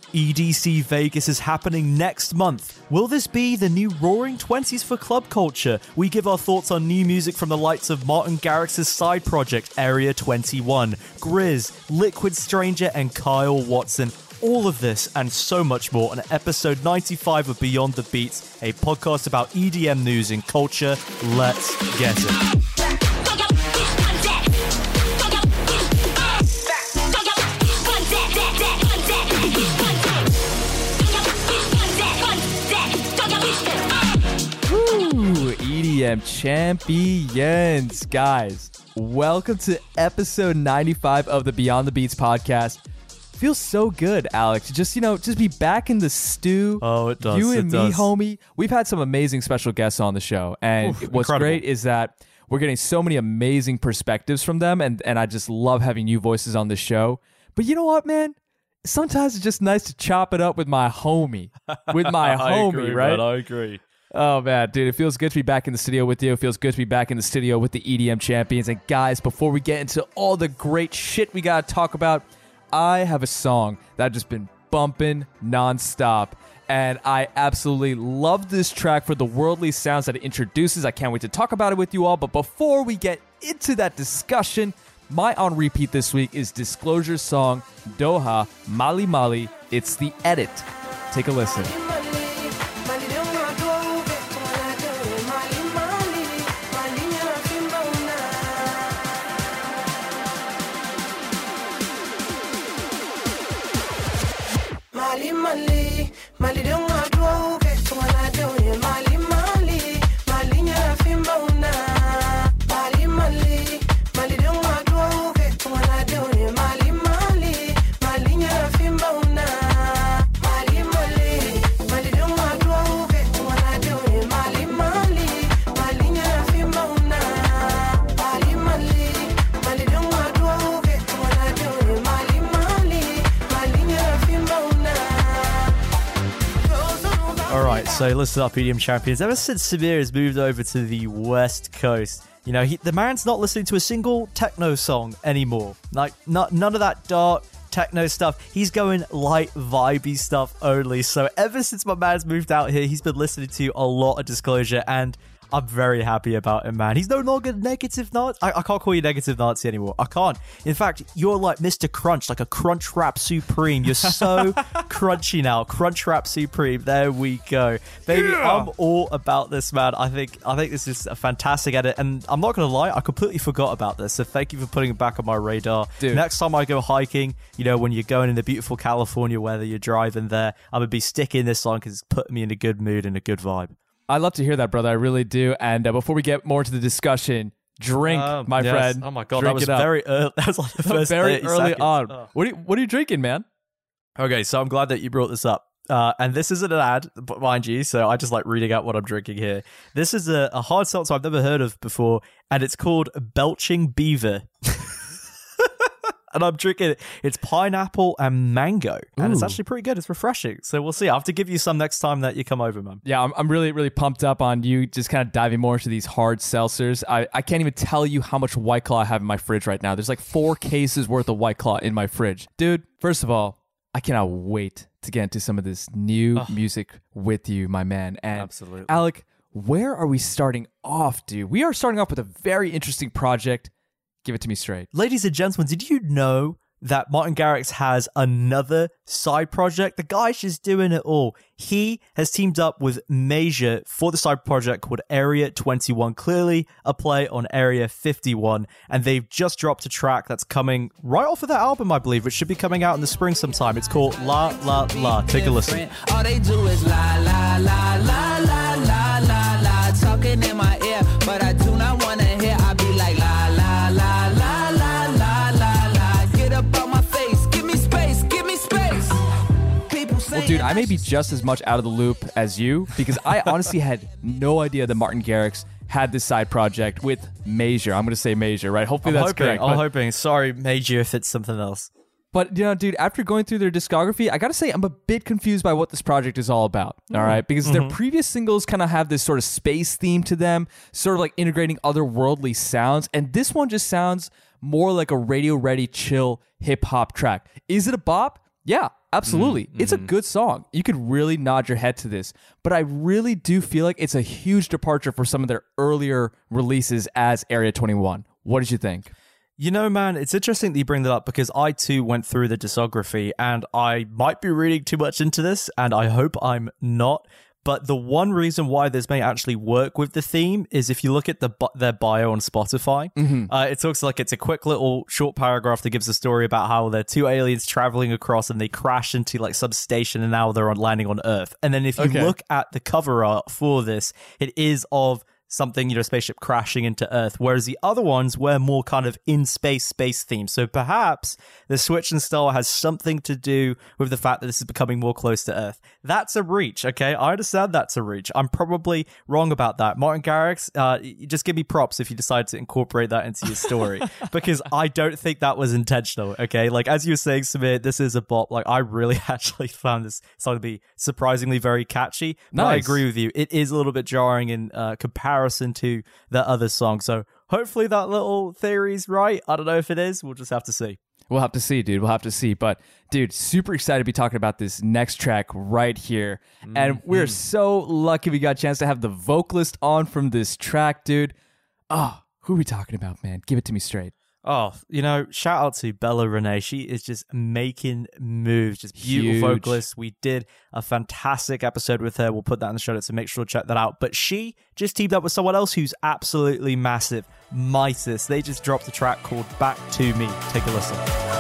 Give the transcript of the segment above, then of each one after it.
EDC Vegas is happening next month. Will this be the new Roaring Twenties for club culture? We give our thoughts on new music from the likes of Martin Garrix's side project, Area 21, Grizz, Liquid Stranger, and Kyle Watson. All of this and so much more on episode 95 of Beyond the Beats, a podcast about EDM news and culture. Let's get it. EDM champions, guys. Welcome to episode 95 of the Beyond the Beats podcast. Feels so good, Alex. Just be back in the stew. Oh, it does. You and me, homie. We've had some amazing special guests on the show, and what's incredible. Great is that we're getting so many amazing perspectives from them, and I just love having new voices on the show. But you know what, man? Sometimes it's just nice to chop it up with my homie, agree, right? Man, I agree. Oh, man, dude, it feels good to be back in the studio with you. It feels good to be back in the studio with the EDM champions. And guys, before we get into all the great shit we got to talk about, I have a song that I've just been bumping nonstop. And I absolutely love this track for the worldly sounds that it introduces. I can't wait to talk about it with you all. But before we get into that discussion, my on repeat this week is Disclosure's song, Doha, Mali Mali. It's The Edit. Take a listen. So listen up, EDM champions. Ever since Samir has moved over to the West Coast, the man's not listening to a single techno song anymore. Like, none of that dark techno stuff. He's going light, vibey stuff only. So ever since my man's moved out here, he's been listening to a lot of Disclosure, and I'm very happy about him, man. He's no longer negative Nazi. I can't call you negative Nazi anymore. I can't. In fact, you're like Mr. Crunch, like a Crunch Wrap Supreme. You're so crunchy now. Crunch Wrap Supreme. There we go. Baby, yeah. I'm all about this, man. I think this is a fantastic edit. And I'm not going to lie, I completely forgot about this. So thank you for putting it back on my radar. Dude. Next time I go hiking, when you're going in the beautiful California weather, you're driving there, I'm going to be sticking this on because it's putting me in a good mood and a good vibe. I love to hear that, brother. I really do. And before we get more into the discussion, drink, my friend. Oh my god, drink that was very early. That was like the first very 30 early seconds. on. Oh. What are you drinking, man? Okay, so I'm glad that you brought this up. And this isn't an ad, mind you, so I just like reading out what I'm drinking here. This is a hard seltzer I've never heard of before, and it's called Belching Beaver. And I'm drinking it. It's pineapple and mango. And It's actually pretty good. It's refreshing. So we'll see. I'll have to give you some next time that you come over, man. Yeah, I'm really, really pumped up on you just kind of diving more into these hard seltzers. I can't even tell you how much White Claw I have in my fridge right now. There's like 4 cases worth of White Claw in my fridge. Dude, first of all, I cannot wait to get into some of this new music with you, my man. And absolutely. Alec, where are we starting off, dude? We are starting off with a very interesting project. Give it to me straight. Ladies and gentlemen, did you know that Martin Garrix has another side project? The guy's just doing it all. He has teamed up with Major for the side project called Area 21. Clearly a play on Area 51. And they've just dropped a track that's coming right off of that album, I believe, which should be coming out in the spring sometime. It's called La La La. Take a listen. All they do is la la la la la la la la, talking in my ear, but I do not want to hear. I be like la la la la la la la la. Get up on my face, give me space, give me space. People say, well, dude, I may be just as much out of the loop as you because I honestly had no idea that Martin Garrix had this side project with Major. I'm going to say Major, right? Hopefully that's correct. I'm hoping. Sorry, Major, if it's something else. But, dude, after going through their discography, I got to say I'm a bit confused by what this project is all about, all right? Because their previous singles kind of have this sort of space theme to them, sort of like integrating otherworldly sounds. And this one just sounds more like a radio-ready, chill hip-hop track. Is it a bop? Yeah, absolutely. It's a good song. You could really nod your head to this, but I really do feel like it's a huge departure for some of their earlier releases as Area 21. What did you think? You know, man, it's interesting that you bring that up because I too went through the discography and I might be reading too much into this and I hope I'm not. But the one reason why this may actually work with the theme is if you look at their bio on Spotify, it talks like it's a quick little short paragraph that gives a story about how they're two aliens traveling across and they crash into like some station and now they're landing on Earth. And then if you look at the cover art for this, it is of something, you know, spaceship crashing into Earth, whereas the other ones were more kind of in space themes. So perhaps the switch in style has something to do with the fact that this is becoming more close to Earth. That's a reach, okay? I understand that's a reach. I'm probably wrong about that. Martin Garrix, you just give me props if you decide to incorporate that into your story, because I don't think that was intentional, okay? Like, as you were saying, Samir, this is a bop. Like, I really actually found this song to be surprisingly very catchy. But I agree with you. It is a little bit jarring in comparison to the other song. So hopefully that little theory's right. I don't know if it is. We'll just have to see. We'll have to see, dude. We'll have to see. But, dude, super excited to be talking about this next track right here. And we're so lucky we got a chance to have the vocalist on from this track, dude. Oh, who are we talking about, man? Give it to me straight. Oh, you know, shout out to Bella Renee. She is just making moves, just beautiful vocalist. We did a fantastic episode with her. We'll put that in the show notes, so make sure to check that out. But she just teamed up with someone else who's absolutely massive, Mitis. They just dropped a track called Back to Me. Take a listen.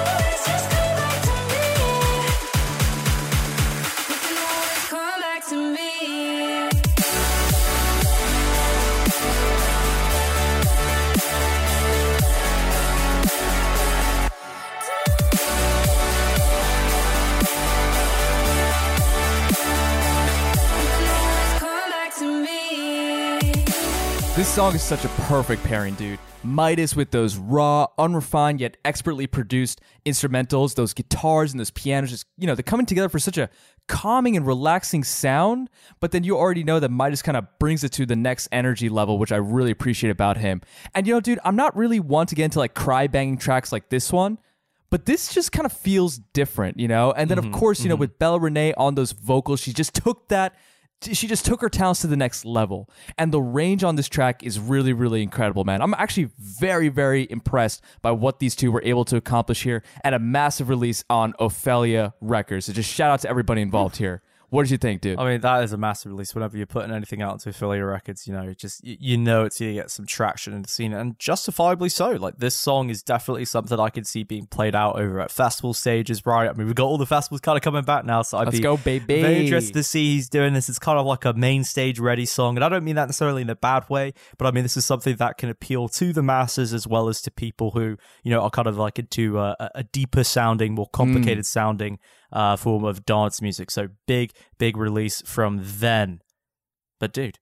This song is such a perfect pairing, dude. Mitis with those raw, unrefined, yet expertly produced instrumentals, those guitars and those pianos, just, you know, they're coming together for such a calming and relaxing sound, but then you already know that Mitis kind of brings it to the next energy level, which I really appreciate about him. And, you know, dude, I'm not really one to get into, like, cry-banging tracks like this one, but this just kind of feels different, you know? And then, of course, you know, with Bella Renee on those vocals, she just took her talents to the next level. And the range on this track is really, really incredible, man. I'm actually very, very impressed by what these two were able to accomplish here at a massive release on Ophelia Records. So just shout out to everybody involved here. What did you think, dude? I mean, that is a massive release. Whenever you're putting anything out into Ophelia Records, you know, you know it's going to get some traction in the scene, and justifiably so. Like, this song is definitely something I can see being played out over at festival stages, right? I mean, we've got all the festivals kind of coming back now, so Let's go, baby. Very interested to see he's doing this. It's kind of like a main stage ready song, and I don't mean that necessarily in a bad way, but I mean this is something that can appeal to the masses as well as to people who, you know, are kind of like into a deeper sounding, more complicated sounding form of dance music. So big release from then. But dude,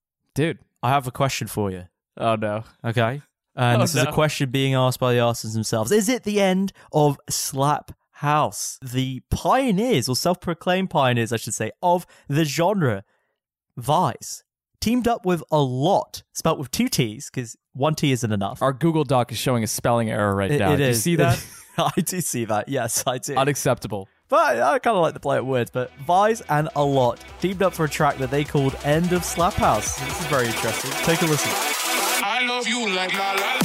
I have a question for you. Oh no. Okay. And this is a question being asked by the artists themselves. Is it the end of Slap House? The pioneers, or self-proclaimed pioneers, I should say, of the genre, Vise, teamed up with a lot, spelt with two T's, because one T isn't enough. Our Google Doc is showing a spelling error right now. It do is. You see that? I do see that. Yes, I do. Unacceptable. But I kind of like the play of words. But Vise and A Lot teamed up for a track that they called End of Slap House. This is very interesting. Take a listen. I love you like la la.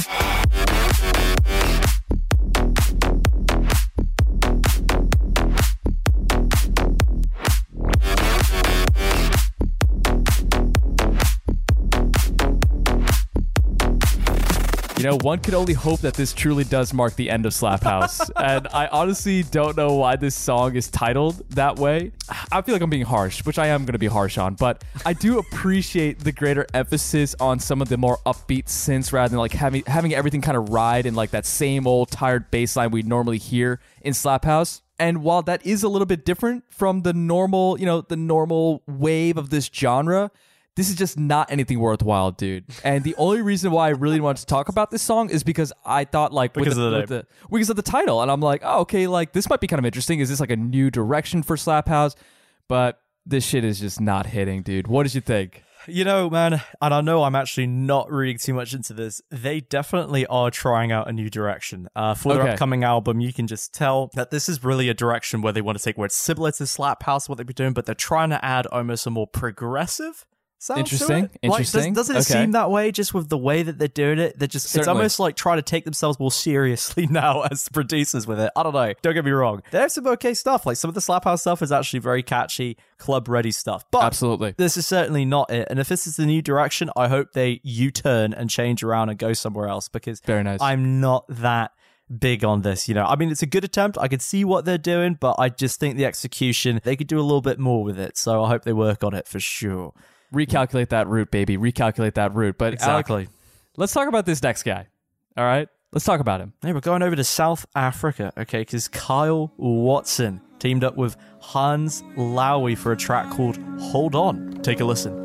You know, one could only hope that this truly does mark the end of Slap House. And I honestly don't know why this song is titled that way. I feel like I'm being harsh, which I am going to be harsh on, but I do appreciate the greater emphasis on some of the more upbeat synths rather than like having everything kind of ride in like that same old tired bass line we normally hear in Slap House. And while that is a little bit different from the normal, you know, the normal wave of this genre, this is just not anything worthwhile, dude. And the only reason why I really wanted to talk about this song is because I thought, like, because of the title, and I'm like, oh, okay, like this might be kind of interesting. Is this like a new direction for Slap House? But this shit is just not hitting, dude. What did you think? You know, man, and I know I'm actually not reading too much into this. They definitely are trying out a new direction. For their upcoming album, you can just tell that this is really a direction where they want to take where it's similar to Slap House, what they've been doing, but they're trying to add almost a more progressive sound Interesting. to it. Like, doesn't it seem that way just with the way that they're doing it? They're just, it's almost like trying to take themselves more seriously now as producers with it. I don't know. Don't get me wrong. They have some okay stuff. Like some of the Slap House stuff is actually very catchy, club ready stuff. But absolutely, this is certainly not it. And if this is the new direction, I hope they U-turn and change around and go somewhere else, because very nice. I'm not that big on this, you know. I mean, it's a good attempt. I can see what they're doing, but I just think the execution, they could do a little bit more with it. So I hope they work on it for sure. Recalculate that route, baby. Recalculate that route. But exactly. Alec, let's talk about this next guy. All right? Let's talk about him. Hey, we're going over to South Africa, okay? Because Kyle Watson teamed up with Hans Lowy for a track called Hold On. Take a listen.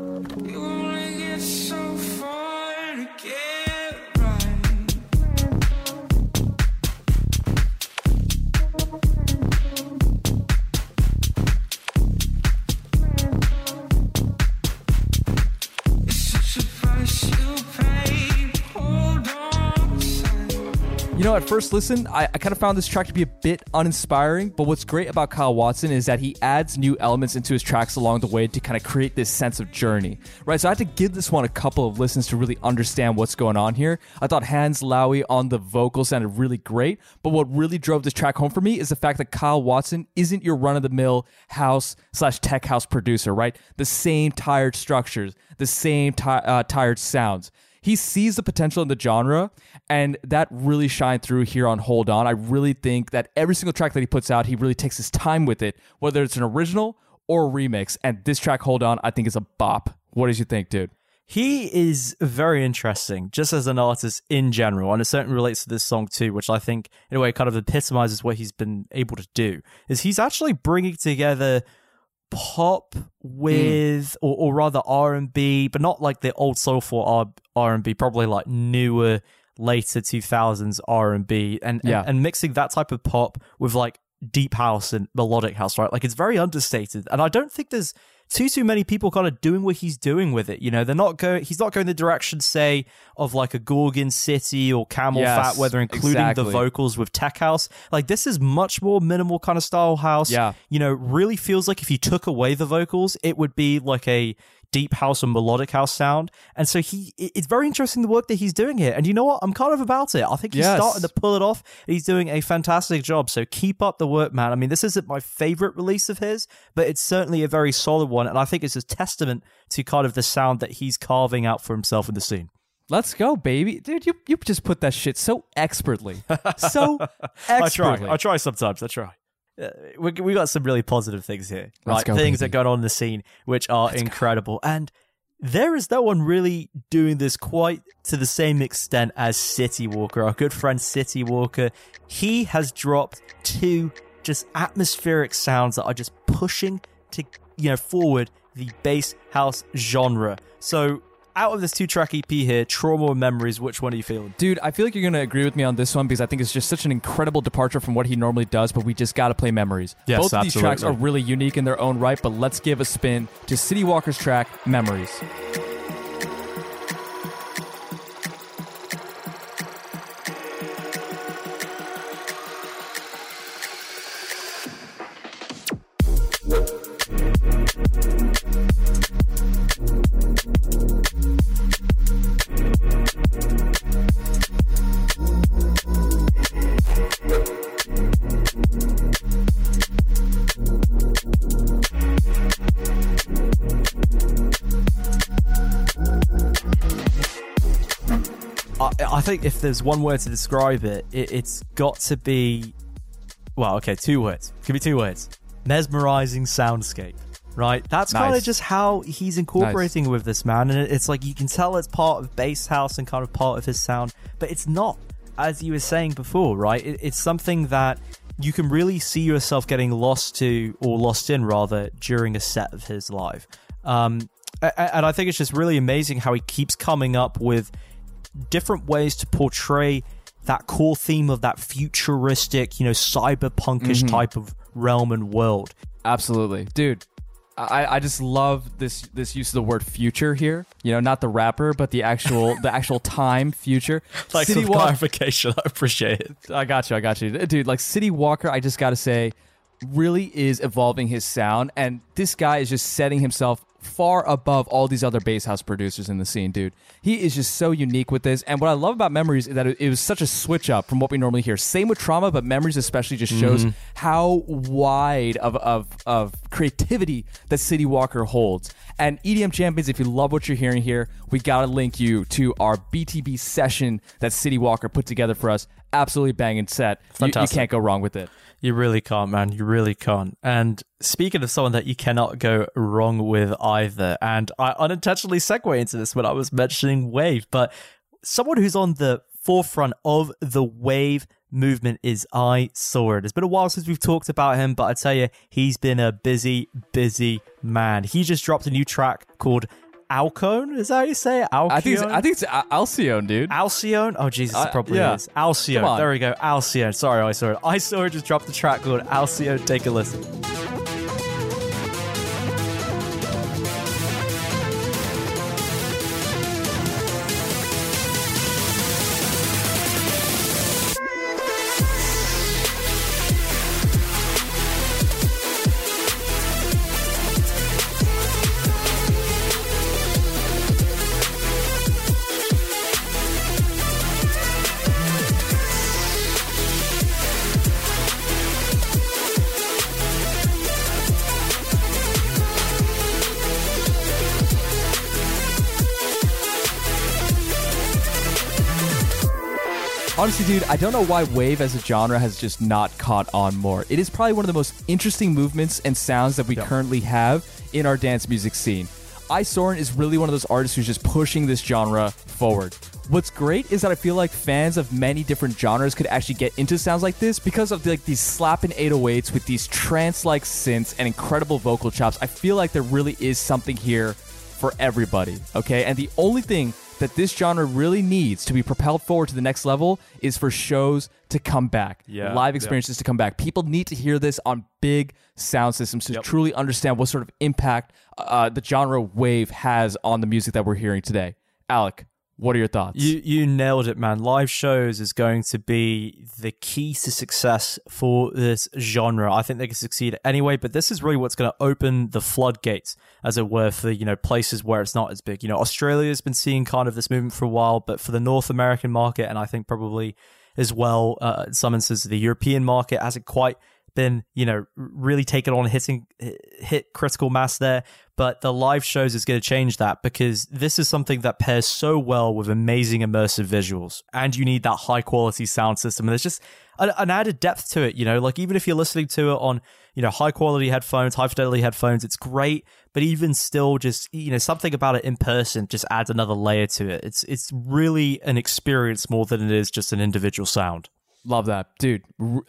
You know, at first listen, I kind of found this track to be a bit uninspiring, but what's great about Kyle Watson is that he adds new elements into his tracks along the way to kind of create this sense of journey, right? So I had to give this one a couple of listens to really understand what's going on here. I thought Hans Lowy on the vocals sounded really great, but what really drove this track home for me is the fact that Kyle Watson isn't your run-of-the-mill house/tech house producer, right? The same tired structures, the same tired sounds. He sees the potential in the genre, and that really shined through here on Hold On. I really think that every single track that he puts out, he really takes his time with it, whether it's an original or a remix. And this track, Hold On, I think is a bop. What did you think, dude? He is very interesting, just as an artist in general, and it certainly relates to this song too, which I think, in a way, kind of epitomizes what he's been able to do, is he's actually bringing together pop with or rather R&B, but not like the old soulful R&B, probably like newer later 2000s R&B and mixing that type of pop with like deep house and melodic house, right? Like it's very understated, and I don't think there's too many people kind of doing what he's doing with it. You know, he's not going the direction, say, of like a Gorgon City or Camel Fat, where they're including the vocals with tech house. Like this is much more minimal kind of style house. Yeah. You know, really feels like if you took away the vocals, it would be like a deep house or melodic house sound. And so it's very interesting the work that he's doing here. And you know what? I'm kind of about it. I think he's starting to pull it off. He's doing a fantastic job. So keep up the work, man. I mean, this isn't my favorite release of his, but it's certainly a very solid one. And I think it's a testament to kind of the sound that he's carving out for himself in the scene. Let's go, baby. Dude, you just put that shit so expertly. So expertly. I try sometimes. I try. We got some really positive things here, right? Things that go on in the scene which are incredible, and there is no one really doing this quite to the same extent as City Walker, our good friend City Walker. He has dropped 2 just atmospheric sounds that are just pushing to forward the bass house genre. So out of this 2-track EP here, Trauma or Memories, which one are you feeling? Dude, I feel like you're going to agree with me on this one because I think it's just such an incredible departure from what he normally does, but we just got to play Memories. Yes, both of these tracks are really unique in their own right, but let's give a spin to City Walker's track, Memories. I think if there's one word to describe it, it's got to be, well, okay, 2 words. It could be 2 words. Mesmerizing soundscape, right? That's kind of just how he's incorporating with this, man. And it's like you can tell it's part of bass house and kind of part of his sound, but it's not, as you were saying before, right? It's something that you can really see yourself getting lost to, or lost in rather, during a set of his live. And I think it's just really amazing how he keeps coming up with different ways to portray that core theme of that futuristic, cyberpunkish type of realm and world. Absolutely. Dude, I just love this use of the word future here. You know, not the rapper, but the actual time future. Like some clarification, I appreciate it. I got you, dude. Like City Walker, I just gotta say, really is evolving his sound, and this guy is just setting himself far above all these other bass house producers in the scene, dude. He is just so unique with this, and what I love about Memories is that it was such a switch up from what we normally hear. Same with Trauma, but Memories especially just shows how wide of creativity that City Walker holds. And EDM Champions, if you love what you're hearing here, we gotta link you to our BTB session that City Walker put together for us. Absolutely banging set. You can't go wrong with it. You really can't, man. You really can't. And speaking of someone that you cannot go wrong with either, and I unintentionally segued into this when I was mentioning Wave, but someone who's on the forefront of the Wave movement is I Saw It. It's been a while since we've talked about him, but I tell you, he's been a busy man. He just dropped a new track called Alcone? Is that how you say it? Alcone? I think it's Alcyone, dude. Alcyone? Oh, Jesus, it probably is. Alcyone. There we go. Alcyone. Sorry, I Saw It. I Saw It just dropped a track called Alcyone. Take a listen. Honestly, dude, I don't know why Wave as a genre has just not caught on more. It is probably one of the most interesting movements and sounds that we currently have in our dance music scene. Soren is really one of those artists who's just pushing this genre forward. What's great is that I feel like fans of many different genres could actually get into sounds like this because of these slapping 808s with these trance-like synths and incredible vocal chops. I feel like there really is something here for everybody, okay? And the only thing that this genre really needs to be propelled forward to the next level is for shows to come back, live experiences to come back. People need to hear this on big sound systems to truly understand what sort of impact the genre Wave has on the music that we're hearing today. Alec, what are your thoughts? You nailed it, man. Live shows is going to be the key to success for this genre. I think they can succeed anyway, but this is really what's going to open the floodgates, as it were, for, places where it's not as big. Australia's been seeing kind of this movement for a while, but for the North American market, and I think probably as well, in some instances, the European market hasn't quite been, really taken on hit critical mass there. But the live shows is going to change that, because this is something that pairs so well with amazing immersive visuals, and you need that high quality sound system. And there's just an added depth to it, like even if you're listening to it on, high quality headphones, high fidelity headphones, it's great. But even still, just, something about it in person just adds another layer to it. It's really an experience more than it is just an individual sound. Love that, dude.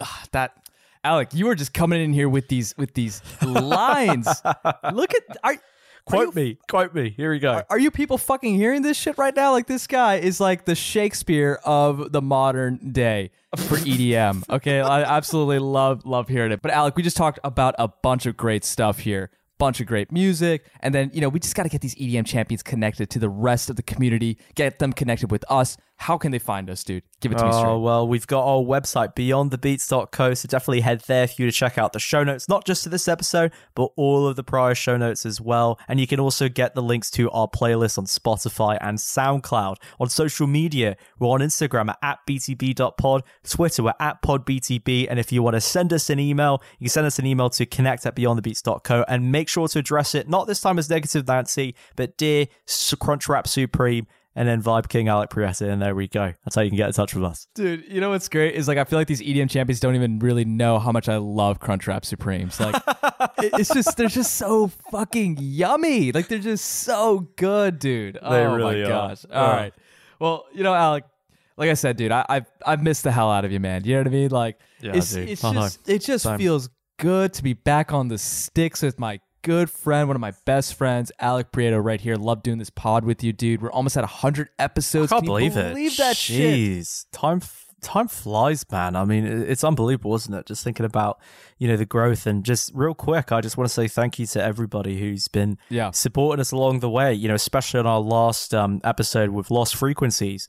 Alec, you are just coming in here with these lines. Look at Quote me. Here we go. Are you people fucking hearing this shit right now? Like, this guy is like the Shakespeare of the modern day for EDM. Okay, I absolutely love hearing it. But Alec, we just talked about a bunch of great stuff here. Bunch of great music, and then we just got to get these EDM champions connected to the rest of the community, get them connected with us. How can they find us, dude? Give it to me straight. Well, we've got our website, beyondthebeats.co, so definitely head there for you to check out the show notes, not just to this episode, but all of the prior show notes as well. And you can also get the links to our playlist on Spotify and SoundCloud. On social media, we're on Instagram at btb.pod, Twitter, we're at podbtb, and if you want to send us an email, you can send us an email to connect@beyondthebeats.co, and make sure to address it, not this time as Negative Nancy, but Dear Crunchwrap Supreme, and then Vibe King Alec Prieta, and there we go. That's how you can get in touch with us. Dude, you know what's great is, like, I feel like these EDM champions don't even really know how much I love Crunchwrap Supremes. Like, they're just so fucking yummy. Like, they're just so good, dude. They really my gosh. are. All right. Well, Alec, like I said, dude, I've missed the hell out of you, man. You know what I mean? Like, yeah, it just feels good to be back on the sticks with my good friend, one of my best friends, Alec Prieta, right here. Love doing this pod with you, dude. We're almost at 100 episodes. I can't believe that Jeez. shit? time flies, man. I mean, it's unbelievable, isn't it? Just thinking about, the growth. And just real quick, I just want to say thank you to everybody who's been supporting us along the way, especially on our last episode with Lost Frequencies.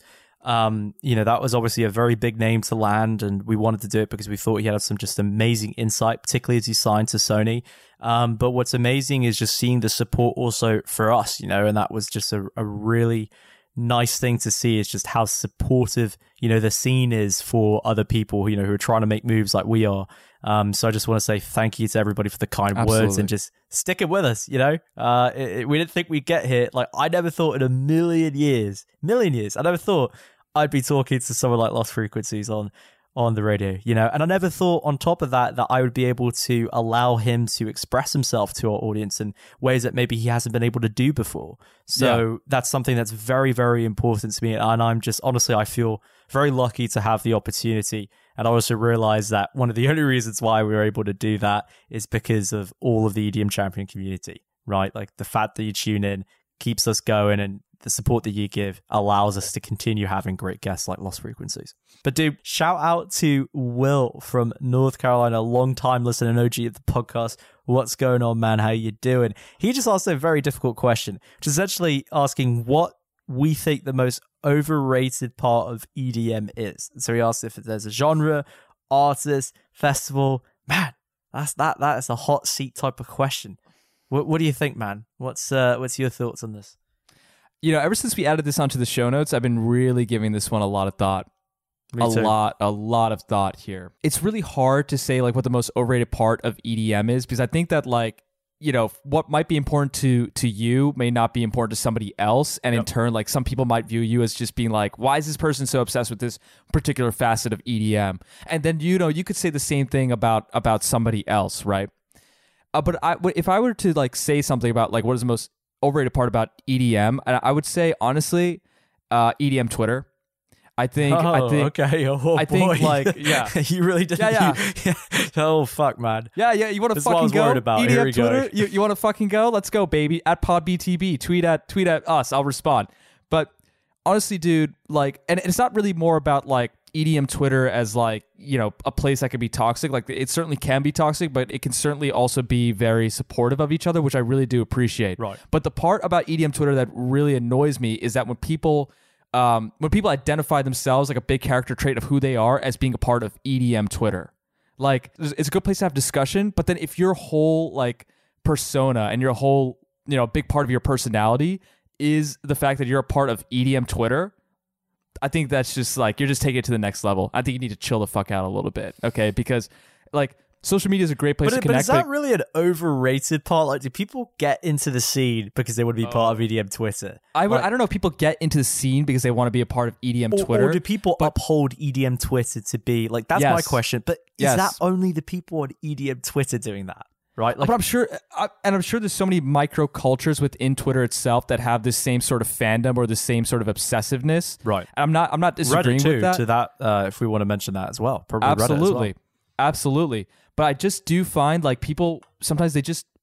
That was obviously a very big name to land, and we wanted to do it because we thought he had some just amazing insight, particularly as he signed to Sony. But what's amazing is just seeing the support also for us, and that was just a really nice thing to see, is just how supportive, the scene is for other people, who are trying to make moves like we are. So I just want to say thank you to everybody for the kind words and just sticking with us, we didn't think we'd get here. Like, I never thought in a million years, I never thought I'd be talking to someone like Lost Frequencies on the radio, and I never thought on top of that I would be able to allow him to express himself to our audience in ways that maybe he hasn't been able to do before. So that's something that's very, very important to me. And I'm just, honestly, I feel very lucky to have the opportunity. And I also realize that one of the only reasons why we were able to do that is because of all of the EDM champion community, right? Like, the fact that you tune in keeps us going, and the support that you give allows us to continue having great guests like Lost Frequencies. But dude, shout out to Will from North Carolina, a long-time listener and OG of the podcast. What's going on, man? How you doing? He just asked a very difficult question, which is essentially asking what we think the most overrated part of EDM is. So he asked if there's a genre, artist, festival. Man, that is a hot seat type of question. What do you think, man? What's your thoughts on this? Ever since we added this onto the show notes, I've been really giving this one a lot of thought. Me too. A lot of thought here. It's really hard to say like what the most overrated part of EDM is, because I think that like, what might be important to you may not be important to somebody else. And in turn, like, some people might view you as just being like, why is this person so obsessed with this particular facet of EDM? And then, you could say the same thing about somebody else, right? But if I were to like say something about like what is the most overrated part about EDM, I would say, honestly, EDM Twitter. I think okay. I think like, you really did. Yeah. Oh fuck, man. Yeah. You want to fucking go? About. EDM Twitter. You want to fucking go? Let's go, baby. At PodBTB. Tweet at us. I'll respond. But honestly, dude, like, and it's not really more about like EDM Twitter as like, a place that could be toxic. Like, it certainly can be toxic, but it can certainly also be very supportive of each other, which I really do appreciate. Right. But the part about EDM Twitter that really annoys me is that when people identify themselves, like a big character trait of who they are, as being a part of EDM Twitter, like, it's a good place to have discussion. But then if your whole like persona and your whole, big part of your personality is the fact that you're a part of EDM Twitter, I think that's just like, you're just taking it to the next level. I think you need to chill the fuck out a little bit, okay? Because like, social media is a great place to connect. But is that really an overrated part? Like, do people get into the scene because they want to be part of EDM Twitter? I don't know if people get into the scene because they want to be a part of EDM Twitter. Or do people uphold EDM Twitter to be like, that's my question. But is that only the people on EDM Twitter doing that? Right, like, but I'm sure there's so many micro cultures within Twitter itself that have this same sort of fandom or the same sort of obsessiveness. Right, and I'm not disagreeing Reddit too, with that. To that, if we want to mention that as well, probably absolutely, Reddit as well. Absolutely. But I just do find like people sometimes they just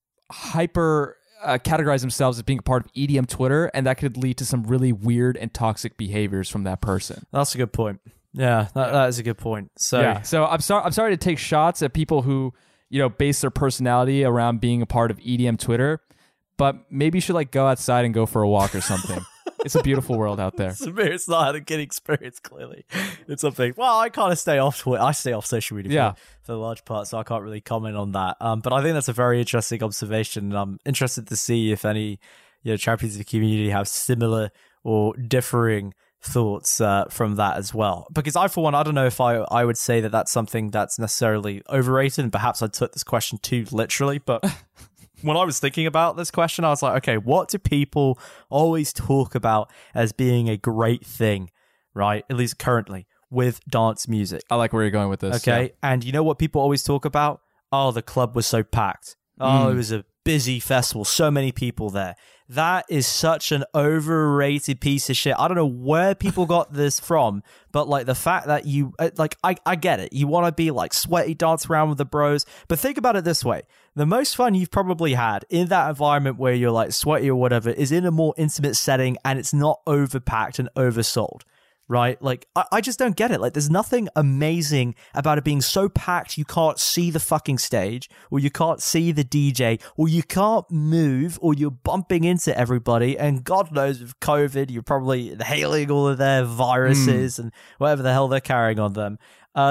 hyper categorize themselves as being a part of EDM Twitter, and that could lead to some really weird and toxic behaviors from that person. That's a good point. Yeah, that is a good point. So so I'm sorry to take shots at people who base their personality around being a part of EDM Twitter, but maybe you should like go outside and go for a walk or something. It's a beautiful world out there. It's not a good experience, clearly. It's something. Well, I kind of stay off Twitter. I stay off social media for the large part, so I can't really comment on that. But I think that's a very interesting observation, and I'm interested to see if any champions of the community have similar or differing thoughts from that as well. Because I, for one, I don't know if I would say that that's something that's necessarily overrated, and perhaps I took this question too literally, but when I was thinking about this question, I was like, okay, what do people always talk about as being a great thing, right? At least currently, with dance music. I like where you're going with this. Okay, yeah. And you know what people always talk about? Oh, the club was so packed. Oh, it was a busy festival. So many people there. That is such an overrated piece of shit. I don't know where people got this from, but like the fact that you, like, I get it. You want to be like sweaty, dance around with the bros, but think about it this way. The most fun you've probably had in that environment where you're like sweaty or whatever is in a more intimate setting and it's not overpacked and oversold, right? Like, I just don't get it. Like, there's nothing amazing about it being so packed you can't see the fucking stage, or you can't see the DJ, or you can't move, or you're bumping into everybody. And God knows with COVID, you're probably inhaling all of their viruses and whatever the hell they're carrying on them.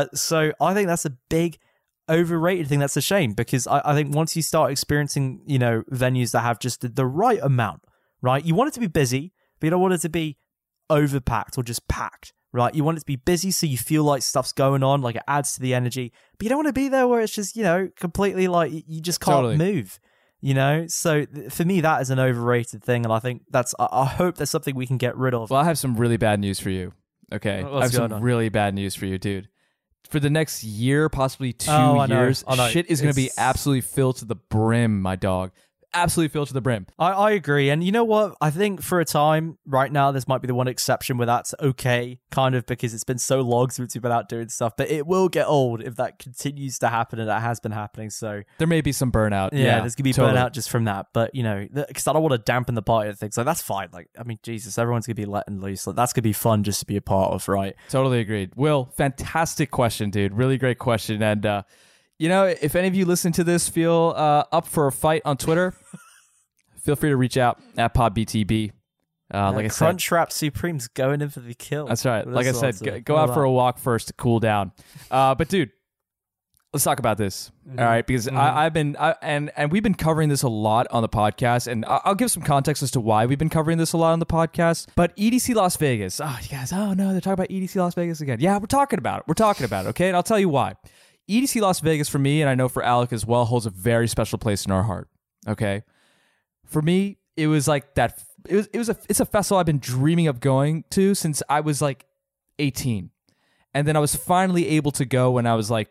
So I think that's a big overrated thing. That's a shame, because I think once you start experiencing, you know, venues that have just the right amount, right? You want it to be busy, but you don't want it to be overpacked or just packed, right? You want it to be busy so you feel like stuff's going on, like it adds to the energy, but you don't want to be there where it's just, you know, completely like you just can't move, you know? So for me, that is an overrated thing, and I think I hope that's something we can get rid of. Well, I have some really bad news for you. Okay, I have some really bad news for you, dude. For the next year, possibly 2 years, shit is going to be absolutely filled to the brim, my dog. Absolutely filled to the brim. I agree. And you know what? I think for a time right now, this might be the one exception where that's okay, kind of, because it's been so long since we've been out doing stuff. But it will get old if that continues to happen, and that has been happening. So there may be some burnout. Yeah, there's going to be burnout just from that. But, you know, because I don't want to dampen the party and things. Like, that's fine. Like, I mean, Jesus, everyone's going to be letting loose. Like, that's going to be fun just to be a part of, right? Totally agreed. Will, fantastic question, dude. Really great question. And, you know, if any of you listen to this feel up for a fight on Twitter, feel free to reach out at PodBTB. Like I said, Crunchwrap Supreme's going in for the kill. That's right. Like I said, go out for a walk first to cool down. But dude, let's talk about this. All right, because we've been covering this a lot on the podcast, and I'll give some context as to why we've been covering this a lot on the podcast. But EDC Las Vegas. Oh, you guys. Oh no, they're talking about EDC Las Vegas again. Yeah, we're talking about it. Okay, and I'll tell you why. EDC Las Vegas for me, and I know for Alec as well, holds a very special place in our heart. Okay, for me, it was like that. It's a festival I've been dreaming of going to since I was like 18, and then I was finally able to go when I was like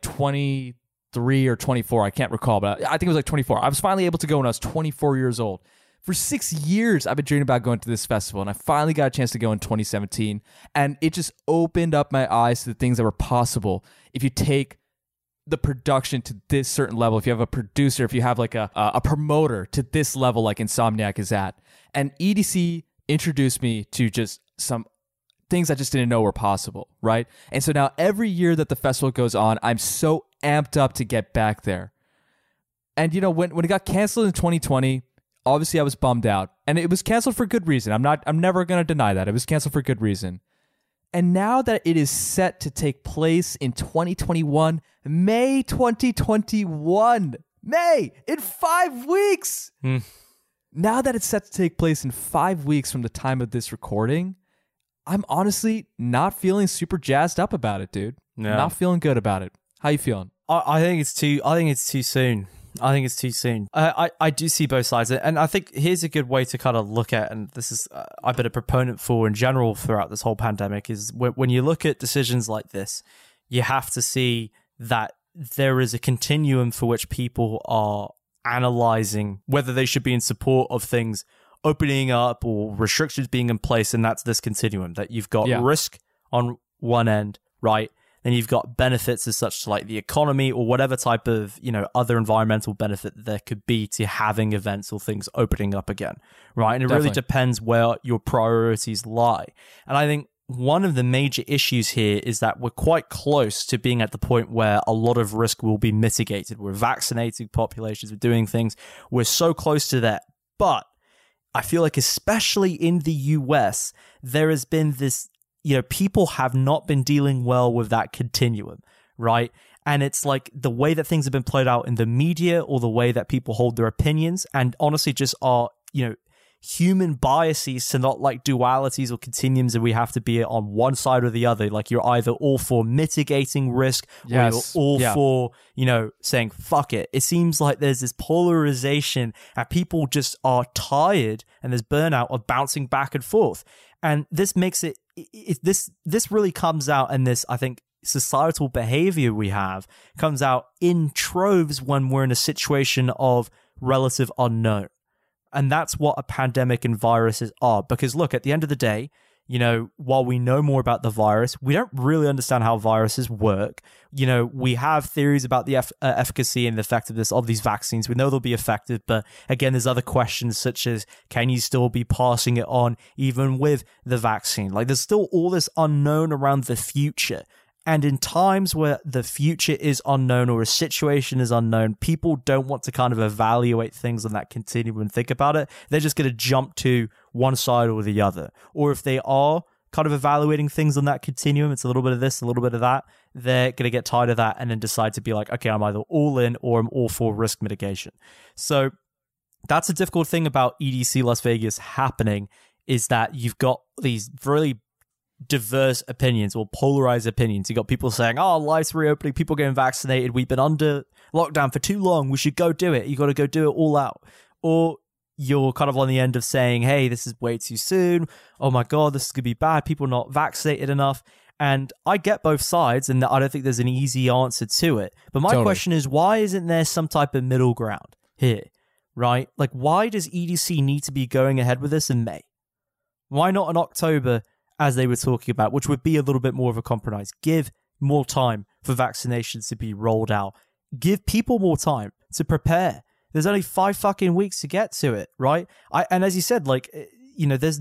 23 or 24. I can't recall, but I think it was like 24. I was finally able to go when I was 24 years old. For 6 years, I've been dreaming about going to this festival, and I finally got a chance to go in 2017, and it just opened up my eyes to the things that were possible if you take the production to this certain level, if you have a producer, if you have like a promoter to this level like Insomniac is at. And EDC introduced me to just some things I just didn't know were possible, right? And so now every year that the festival goes on, I'm so amped up to get back there. And you know, when it got canceled in 2020, obviously I was bummed out. And it was canceled for good reason. I'm never going to deny that. It was canceled for good reason. And now that it is set to take place in 2021, May 2021, May, in 5 weeks. Now that it's set to take place in 5 weeks from the time of this recording, I'm honestly not feeling super jazzed up about it, dude. No. Not feeling good about it. How you feeling? I think it's too soon. I do see both sides. And I think here's a good way to kind of look at, and this is I've been a proponent for in general throughout this whole pandemic, is when you look at decisions like this, you have to see that there is a continuum for which people are analyzing whether they should be in support of things opening up or restrictions being in place. And that's this continuum that you've got risk on one end, right? Then you've got benefits as such to like the economy or whatever type of, you know, other environmental benefit that there could be to having events or things opening up again, right? And it really depends where your priorities lie. And I think one of the major issues here is that we're quite close to being at the point where a lot of risk will be mitigated. We're vaccinating populations, we're doing things. We're so close to that. But I feel like especially in the US, there has been this, you know, people have not been dealing well with that continuum, right? And it's like the way that things have been played out in the media or the way that people hold their opinions and honestly just are, you know, human biases to not like dualities or continuums and we have to be on one side or the other. Like you're either all for mitigating risk or you're all for, you know, saying, fuck it. It seems like there's this polarization and people just are tired and there's burnout of bouncing back and forth. And this makes this really comes out in this, I think, societal behavior we have comes out in troves when we're in a situation of relative unknown. And that's what a pandemic and viruses are. Because look, at the end of the day, while we know more about the virus, we don't really understand how viruses work. We have theories about the efficacy and the effectiveness of these vaccines. We know they'll be effective, but again, there's other questions such as, can you still be passing it on even with the vaccine? Like, there's still all this unknown around the future. And in times where the future is unknown or a situation is unknown, people don't want to kind of evaluate things on that continuum and think about it. They're just going to jump to one side or the other. Or if they are kind of evaluating things on that continuum, it's a little bit of this, a little bit of that, they're going to get tired of that and then decide to be like, okay, I'm either all in or I'm all for risk mitigation. So that's a difficult thing about EDC Las Vegas happening, is that you've got these really diverse opinions or polarized opinions. You got people saying, oh, life's reopening, people getting vaccinated, we've been under lockdown for too long, we should go do it, you got to go do it all out. Or you're kind of on the end of saying, hey, this is way too soon, oh my god, this is gonna be bad, people not vaccinated enough. And I get both sides, and I don't think there's an easy answer to it, but my question is, why isn't there some type of middle ground here, right? Like, why does EDC need to be going ahead with this in May? Why not in October, as they were talking about, which would be a little bit more of a compromise? Give more time for vaccinations to be rolled out. Give people more time to prepare. There's only 5 fucking weeks to get to it, right? And as you said, like, there's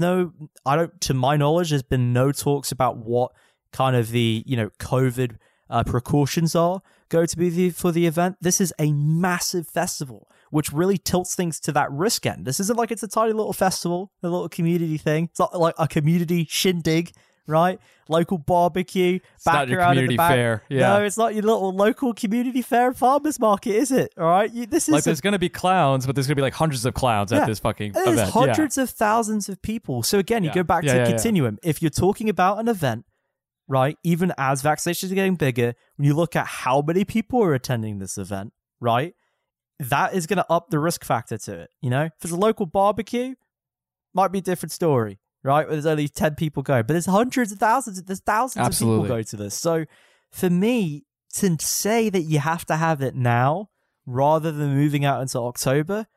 to my knowledge, there's been no talks about what kind of the, COVID precautions are going to be for the event. This is a massive festival, which really tilts things to that risk end. This isn't like it's a tiny little festival, a little community thing. It's not like a community shindig, right? Local barbecue, it's not your community fair. Yeah. No, it's not your little local community fair and farmers market, is it? All right, this is like there's going to be clowns, but there's going to be like hundreds of clowns at this fucking event. There's hundreds of thousands of people. So again, you go back to the continuum. If you're talking about an event, right, even as vaccinations are getting bigger, when you look at how many people are attending this event, right, that is going to up the risk factor to it. If it's a local barbecue, might be a different story, right? Where there's only 10 people going, but there's hundreds of thousands, there's thousands of people go to this. So for me, to say that you have to have it now rather than moving out into October,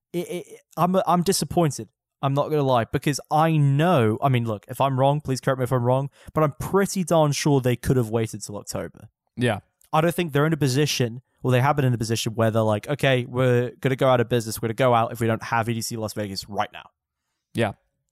I'm disappointed. I'm not going to lie, because I know, look, if I'm wrong, please correct me if I'm wrong, but I'm pretty darn sure they could have waited till October. Yeah. I don't think they're in a position, or they have been in a position where they're like, okay, we're going to go out of business, we're going to go out if we don't have EDC Las Vegas right now. Yeah.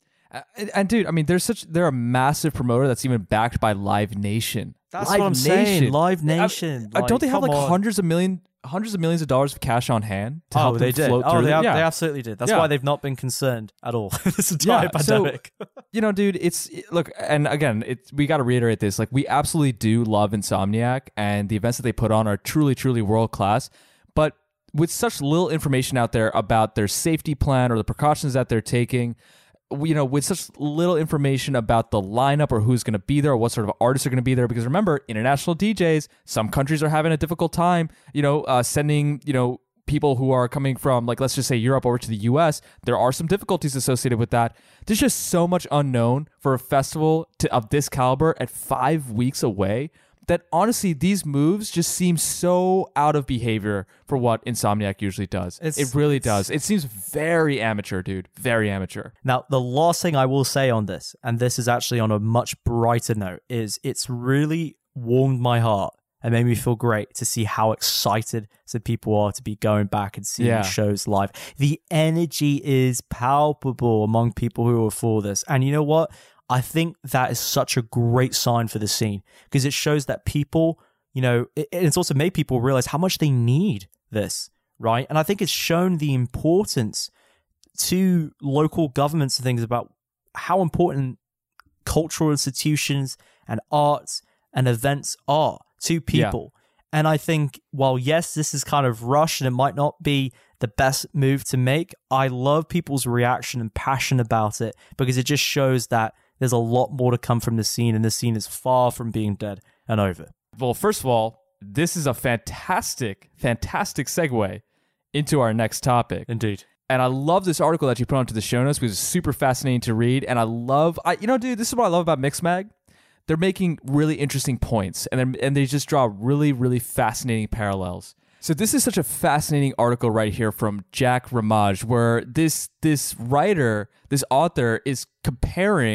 And dude, they're a massive promoter that's even backed by Live Nation. That's what I'm saying. Live Nation. Don't they have like hundreds of millions of dollars of cash on hand to help them float through? They absolutely did. That's why they've not been concerned at all this entire pandemic. So, dude, look, and again, we got to reiterate this. Like, we absolutely do love Insomniac, and the events that they put on are truly, truly world class. But with such little information out there about their safety plan or the precautions that they're taking, with such little information about the lineup or who's going to be there or what sort of artists are going to be there, because remember, international DJs, some countries are having a difficult time, sending, people who are coming from, like, let's just say Europe over to the US. There are some difficulties associated with that. There's just so much unknown for a festival of this caliber at 5 weeks away that honestly, these moves just seem so out of behavior for what Insomniac usually does. It really does. It seems very amateur, dude. Very amateur. Now, the last thing I will say on this, and this is actually on a much brighter note, is it's really warmed my heart and made me feel great to see how excited some people are to be going back and seeing shows live. The energy is palpable among people who are for this. And you know what? I think that is such a great sign for the scene, because it shows that people, it's also made people realize how much they need this, right? And I think it's shown the importance to local governments and things about how important cultural institutions and arts and events are to people. Yeah. And I think, while yes, this is kind of rushed and it might not be the best move to make, I love people's reaction and passion about it, because it just shows that there's a lot more to come from the scene, and the scene is far from being dead and over. Well, first of all, this is a fantastic, fantastic segue into our next topic. Indeed. And I love this article that you put onto the show notes, because it's super fascinating to read. And dude, this is what I love about Mixmag. They're making really interesting points, and they just draw really, really fascinating parallels. So this is such a fascinating article right here from Jack Ramage, where this writer, this author, is comparing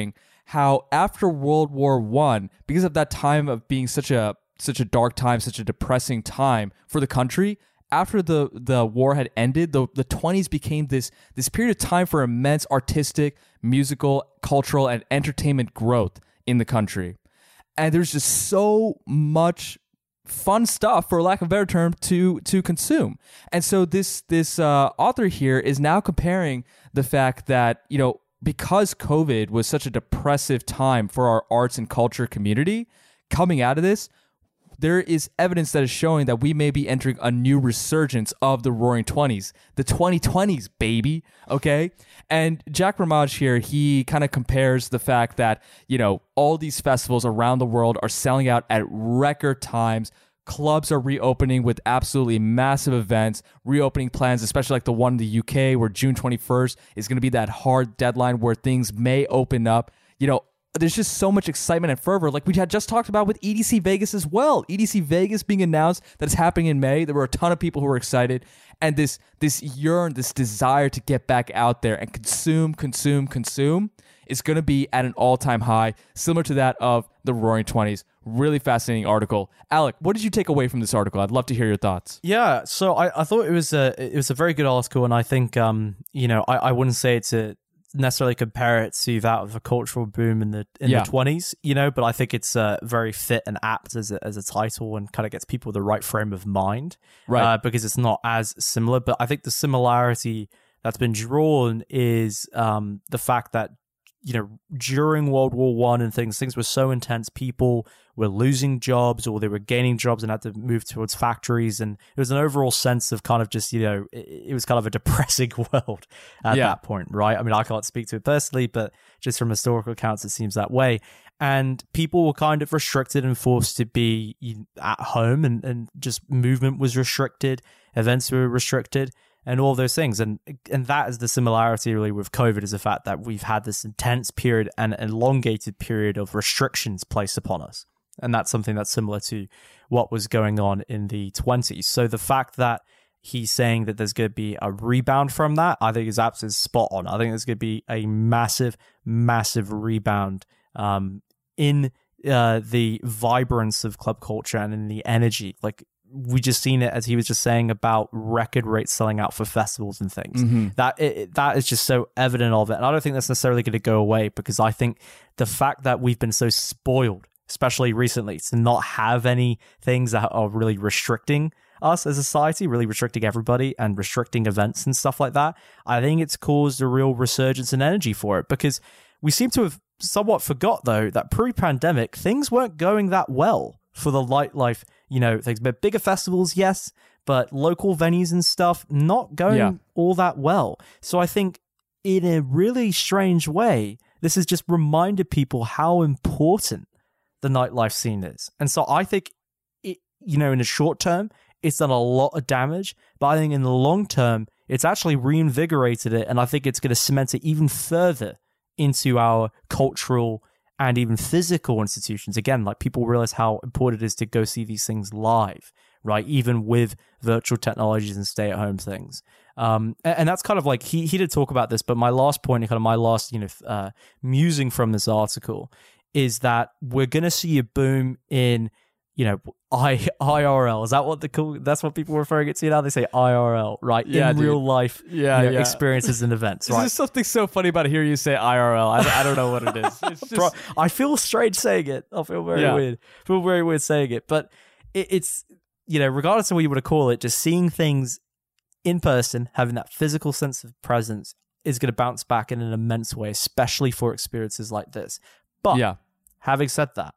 how after World War I, because of that time of being such a dark time, such a depressing time for the country, after the war had ended, the 20s became this period of time for immense artistic, musical, cultural, and entertainment growth in the country. And there's just so much fun stuff, for lack of a better term, to consume. And so this author here is now comparing the fact that, you know, because COVID was such a depressive time for our arts and culture community, coming out of this, there is evidence that is showing that we may be entering a new resurgence of the Roaring 20s, the 2020s, baby. Okay. And Jack Ramage here, he kind of compares the fact that, you know, all these festivals around the world are selling out at record times. Clubs are reopening with absolutely massive events, reopening plans, especially like the one in the UK where June 21st is going to be that hard deadline where things may open up. You know, there's just so much excitement and fervor, like we had just talked about with EDC Vegas as well. EDC Vegas being announced that it's happening in May. There were a ton of people who were excited, and this desire to get back out there and consume is going to be at an all-time high, similar to that of the Roaring 20s. Really fascinating article. Alec, what did you take away from this article? I'd love to hear your thoughts. Yeah, so I thought it was a very good article, and I think you know, I wouldn't say to necessarily compare it to that of a cultural boom in the 20s, you know, but I think it's very fit and apt as a title, and kind of gets people the right frame of mind, right? Because it's not as similar, but I think the similarity that's been drawn is the fact that, you know, during World War I and things were so intense, people were losing jobs or they were gaining jobs and had to move towards factories. And it was an overall sense of kind of just, you know, it was kind of a depressing world at that point, right? I mean, I can't speak to it personally, but just from historical accounts, it seems that way. And people were kind of restricted and forced to be at home, and just movement was restricted, events were restricted, and all those things. And that is the similarity really with COVID, is the fact that we've had this intense period and elongated period of restrictions placed upon us. And that's something that's similar to what was going on in the 20s. So the fact that he's saying that there's going to be a rebound from that, I think is absolutely spot on. I think there's going to be a massive, massive rebound in the vibrance of club culture and in the energy. Like, we just seen it, as he was just saying, about record rates selling out for festivals and things. Mm-hmm. That is just so evident of it. And I don't think that's necessarily going to go away, because I think the fact that we've been so spoiled, especially recently, to not have any things that are really restricting us as a society, really restricting everybody and restricting events and stuff like that, I think it's caused a real resurgence in energy for it. Because we seem to have somewhat forgot, though, that pre-pandemic, things weren't going that well for the nightlife, you know, things. But bigger festivals, yes, but local venues and stuff, not going all that well. So I think in a really strange way, this has just reminded people how important the nightlife scene is. And so I think, it, you know, in the short term, it's done a lot of damage, but I think in the long term, it's actually reinvigorated it. And I think it's going to cement it even further into our cultural and even physical institutions. Again, like, people realize how important it is to go see these things live, right? Even with virtual technologies and stay-at-home things. And that's kind of like, he did talk about this, but my last point, and kind of my last, you know, musing from this article, is that we're going to see a boom in, you know, IRL. Is that what that's what people are referring it to now? They say IRL, right? Yeah, in real life, experiences and events, right? There's something so funny about hearing you say IRL. I don't know what it is. It's just... Bro, I feel strange saying it. I feel very weird. I feel very weird saying it. But it's, you know, regardless of what you want to call it, just seeing things in person, having that physical sense of presence, is going to bounce back in an immense way, especially for experiences like this. But having said that,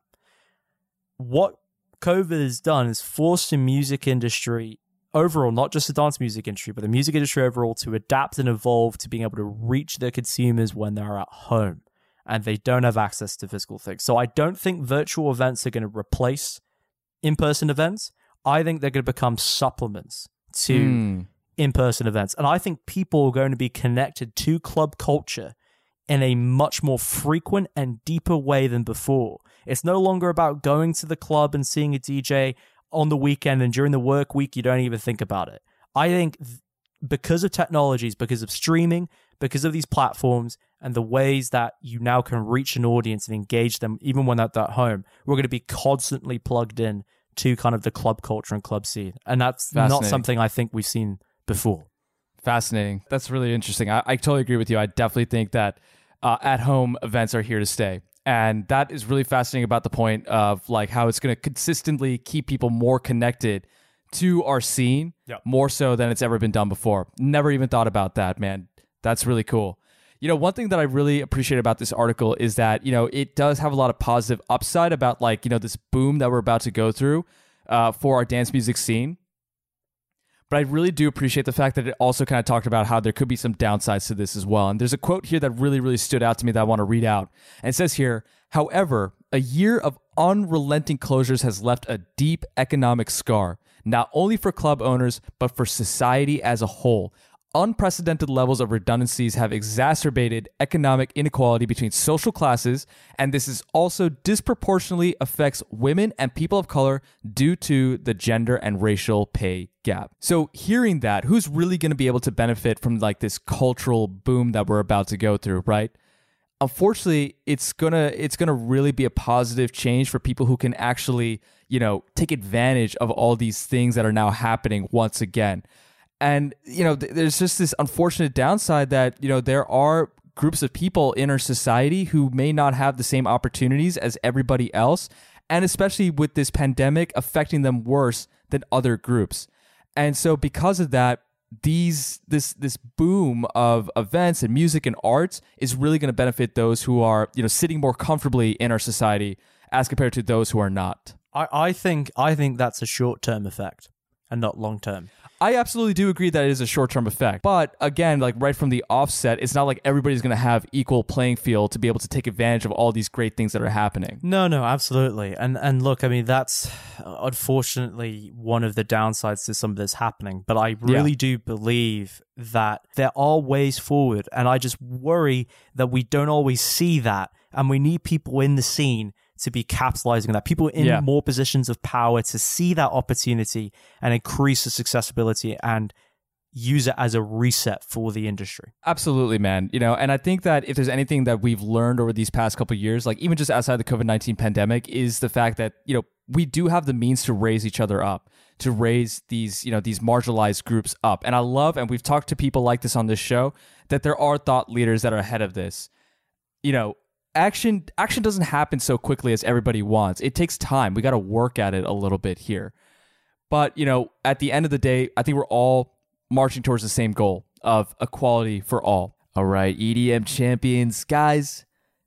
what COVID has done is forced the music industry overall, not just the dance music industry, but the music industry overall, to adapt and evolve to being able to reach their consumers when they're at home and they don't have access to physical things. So I don't think virtual events are going to replace in-person events. I think they're going to become supplements to in-person events. And I think people are going to be connected to club culture in a much more frequent and deeper way than before. It's no longer about going to the club and seeing a DJ on the weekend, and during the work week, you don't even think about it. I think because of technologies, because of streaming, because of these platforms, and the ways that you now can reach an audience and engage them even when they're at home, we're going to be constantly plugged in to kind of the club culture and club scene. And that's not something I think we've seen before. Fascinating. That's really interesting. I totally agree with you. I definitely think that at-home events are here to stay. And that is really fascinating about the point of like how it's going to consistently keep people more connected to our scene, more so than it's ever been done before. Never even thought about that, man. That's really cool. You know, one thing that I really appreciate about this article is that, you know, it does have a lot of positive upside about like, you know, this boom that we're about to go through for our dance music scene. But I really do appreciate the fact that it also kind of talked about how there could be some downsides to this as well. And there's a quote here that really, really stood out to me that I want to read out. And it says here, however, a year of unrelenting closures has left a deep economic scar, not only for club owners, but for society as a whole. Unprecedented levels of redundancies have exacerbated economic inequality between social classes, and this is also disproportionately affects women and people of color due to the gender and racial pay gap. So hearing that, who's really going to be able to benefit from like this cultural boom that we're about to go through, right? Unfortunately, it's gonna really be a positive change for people who can actually, you know, take advantage of all these things that are now happening once again. And, you know, there's just this unfortunate downside that, you know, there are groups of people in our society who may not have the same opportunities as everybody else, and especially with this pandemic affecting them worse than other groups. And so because of that, this boom of events and music and arts is really going to benefit those who are, you know, sitting more comfortably in our society as compared to those who are not. I think that's a short-term effect and not long-term. I absolutely do agree that it is a short-term effect. But again, like right from the offset, it's not like everybody's going to have equal playing field to be able to take advantage of all these great things that are happening. No, absolutely. And look, I mean, that's unfortunately one of the downsides to some of this happening. But I really do believe that there are ways forward. And I just worry that we don't always see that. And we need people in the scene to be capitalizing on that, people in more positions of power to see that opportunity and increase its accessibility and use it as a reset for the industry. Absolutely, man. You know, and I think that if there's anything that we've learned over these past couple of years, like even just outside the COVID-19 pandemic, is the fact that, you know, we do have the means to raise each other up, to raise these, you know, these marginalized groups up. And I love, and we've talked to people like this on this show, that there are thought leaders that are ahead of this. You know, Action doesn't happen so quickly as everybody wants. It takes time. We got to work at it a little bit here. But, you know, at the end of the day, I think we're all marching towards the same goal of equality for all. All right, EDM champions, guys,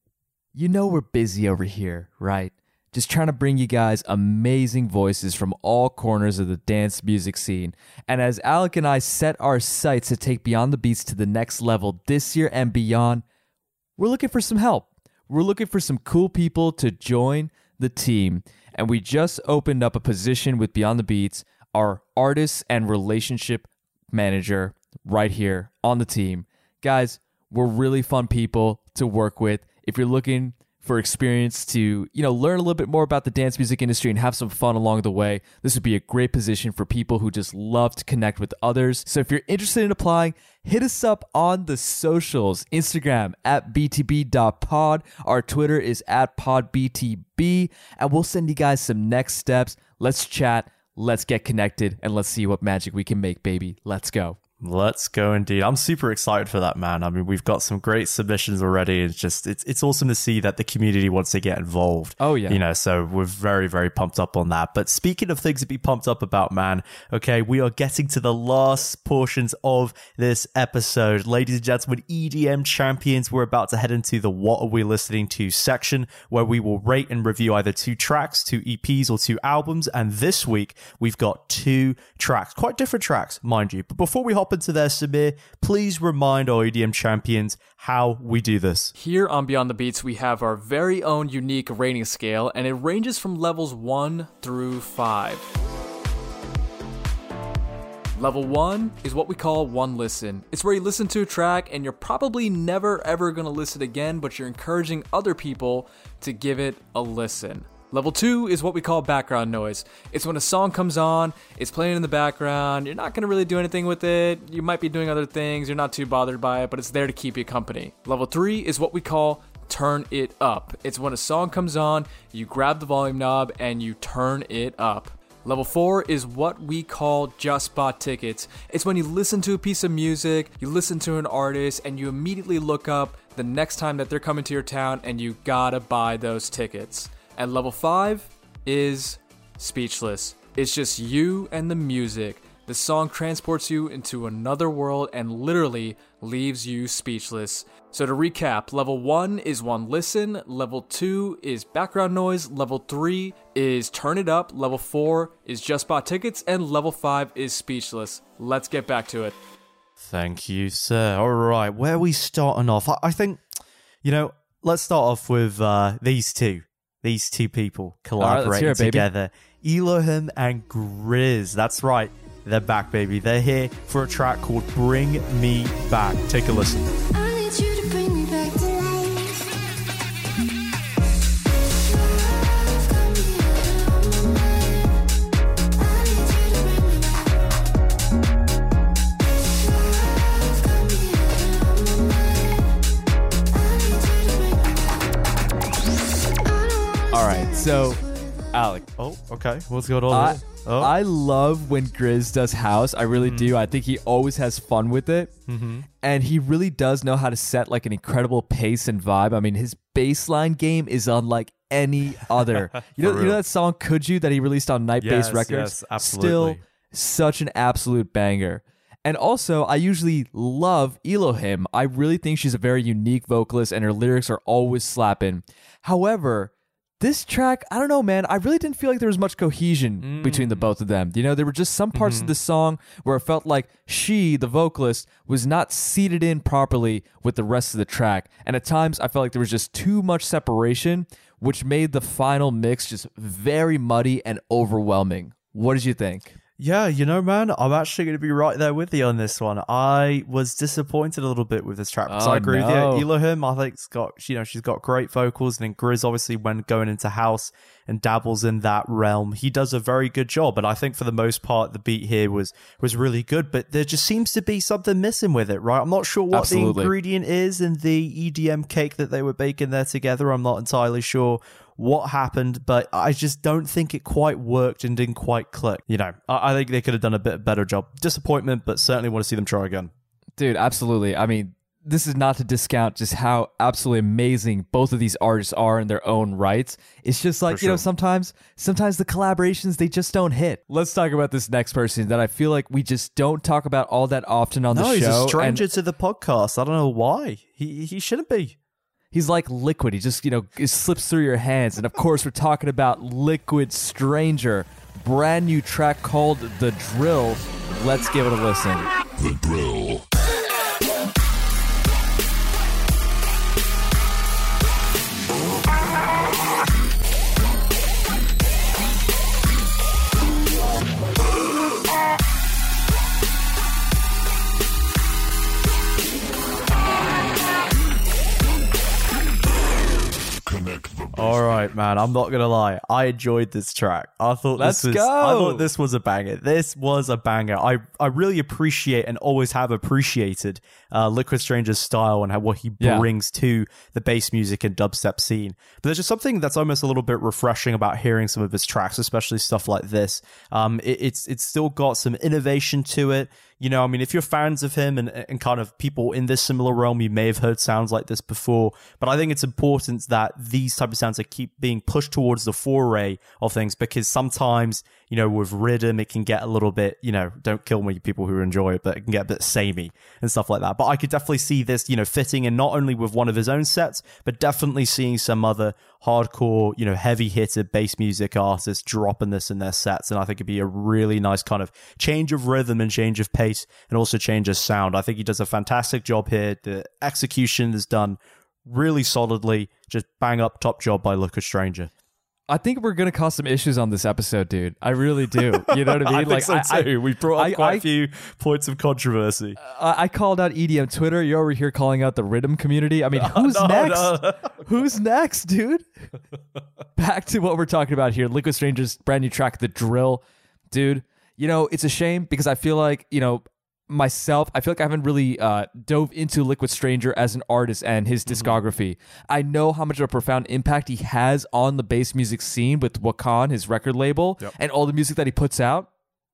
you know we're busy over here, right? Just trying to bring you guys amazing voices from all corners of the dance music scene. And as Alec and I set our sights to take Beyond the Beats to the next level this year and beyond, we're looking for some help. We're looking for some cool people to join the team. And we just opened up a position with Beyond the Beats, our artist and relationship manager right here on the team. Guys, we're really fun people to work with. If you're looking for experience to, you know, learn a little bit more about the dance music industry and have some fun along the way, this would be a great position for people who just love to connect with others. So if you're interested in applying, hit us up on the socials. Instagram at btb.pod. Our Twitter is at podbtb. And we'll send you guys some next steps. Let's chat. Let's get connected. And let's see what magic we can make, baby. Let's go. Let's go indeed. I'm super excited for that, man. I mean, we've got some great submissions already. It's awesome to see that the community wants to get involved. Oh, yeah. You know, so we're very, very pumped up on that. But speaking of things to be pumped up about, man, okay, we are getting to the last portions of this episode. Ladies and gentlemen, EDM champions, we're about to head into the What Are We Listening To section, where we will rate and review either 2 tracks, 2 EPs, or 2 albums. And this week, we've got 2 tracks, quite different tracks, mind you. But before we hop into there, Samir, please remind our EDM champions how we do this. Here on Beyond the Beats, we have our very own unique rating scale, and it ranges from levels 1 through 5. Level 1 is what we call one listen. It's where you listen to a track and you're probably never ever going to listen again, but you're encouraging other people to give it a listen. Level 2 is what we call background noise. It's when a song comes on, it's playing in the background, you're not going to really do anything with it, you might be doing other things, you're not too bothered by it, but it's there to keep you company. Level 3 is what we call turn it up. It's when a song comes on, you grab the volume knob and you turn it up. Level 4 is what we call just bought tickets. It's when you listen to a piece of music, you listen to an artist, and you immediately look up the next time that they're coming to your town and you gotta buy those tickets. And level 5 is speechless. It's just you and the music. The song transports you into another world and literally leaves you speechless. So to recap, level 1 is one listen, level 2 is background noise, level 3 is turn it up, level 4 is just bought tickets, and level 5 is speechless. Let's get back to it. Thank you, sir. All right, where are we starting off? I think, let's start off with these two people collaborating let's hear it, together. Elohim and Grizz. That's right. They're back, baby. They're here for a track called Bring Me Back. Take a listen. I need you to bring me back to life. All right, so Alec, Oh, okay. What's going on? I love when Grizz does house. I really do. I think he always has fun with it. And he really does know how to set like an incredible pace and vibe. I mean, his bassline game is unlike any other. You know that song Could You that he released on Night Bass Records? Yes, absolutely. Still such an absolute banger. And also, I usually love Elohim. I really think she's a very unique vocalist and her lyrics are always slapping. However, this track, I don't know, man. I really didn't feel like there was much cohesion between the both of them. There were just some parts of the song where it felt like she, the vocalist, was not seated in properly with the rest of the track. And at times, I felt like there was just too much separation, which made the final mix just very muddy and overwhelming. What did you think? Yeah, man, I'm actually going to be right there with you on this one. I was disappointed a little bit with this track because I agree with you. Elohim, I think, she's got great vocals, and then Grizz, obviously, when going into house and dabbles in that realm, he does a very good job. And I think for the most part, the beat here was really good, but there just seems to be something missing with it, right? I'm not sure what the ingredient is in the EDM cake that they were baking there together. I'm not entirely sure what happened, but I just don't think it quite worked and didn't quite click. I think they could have done a bit better job. Disappointment, but certainly want to see them try again. Dude, absolutely. I mean, this is not to discount just how absolutely amazing both of these artists are in their own rights. It's just like, sometimes the collaborations, they just don't hit. Let's talk about this next person that I feel like we just don't talk about all that often on the show. No, he's a stranger to the podcast. I don't know why. He shouldn't be. He's like liquid. He just, it slips through your hands. And of course, we're talking about Liquid Stranger. Brand new track called The Drill. Let's give it a listen. The Drill. All right, man. I'm not gonna lie. I enjoyed this track. I thought I thought this was a banger. This was a banger. I really appreciate and always have appreciated Liquid Stranger's style and what he brings to the bass music and dubstep scene. But there's just something that's almost a little bit refreshing about hearing some of his tracks, especially stuff like this. It's still got some innovation to it. If you're fans of him and kind of people in this similar realm, you may have heard sounds like this before. But I think it's important that these type of sounds keep being pushed towards the foray of things, because sometimes, with rhythm, it can get a little bit, don't kill me, people who enjoy it, but it can get a bit samey and stuff like that. But I could definitely see this, fitting in not only with one of his own sets, but definitely seeing some other hardcore, heavy hitter bass music artists dropping this in their sets. And I think it'd be a really nice kind of change of rhythm and change of pace and also change of sound. I think he does a fantastic job here. The execution is done really solidly. Just bang up top job by Liquid Stranger. I think we're gonna cause some issues on this episode, dude. I really do. You know what I mean? I think so too. We brought up quite a few points of controversy. I called out EDM Twitter. You're over here calling out the rhythm community. I mean, who's next? No. Who's next, dude? Back to what we're talking about here. Liquid Stranger's brand new track, The Drill. Dude, you know, it's a shame because I feel like, you know, myself, I feel like I haven't really dove into Liquid Stranger as an artist and his discography. I know how much of a profound impact he has on the bass music scene with Wakan, his record label, and all the music that he puts out.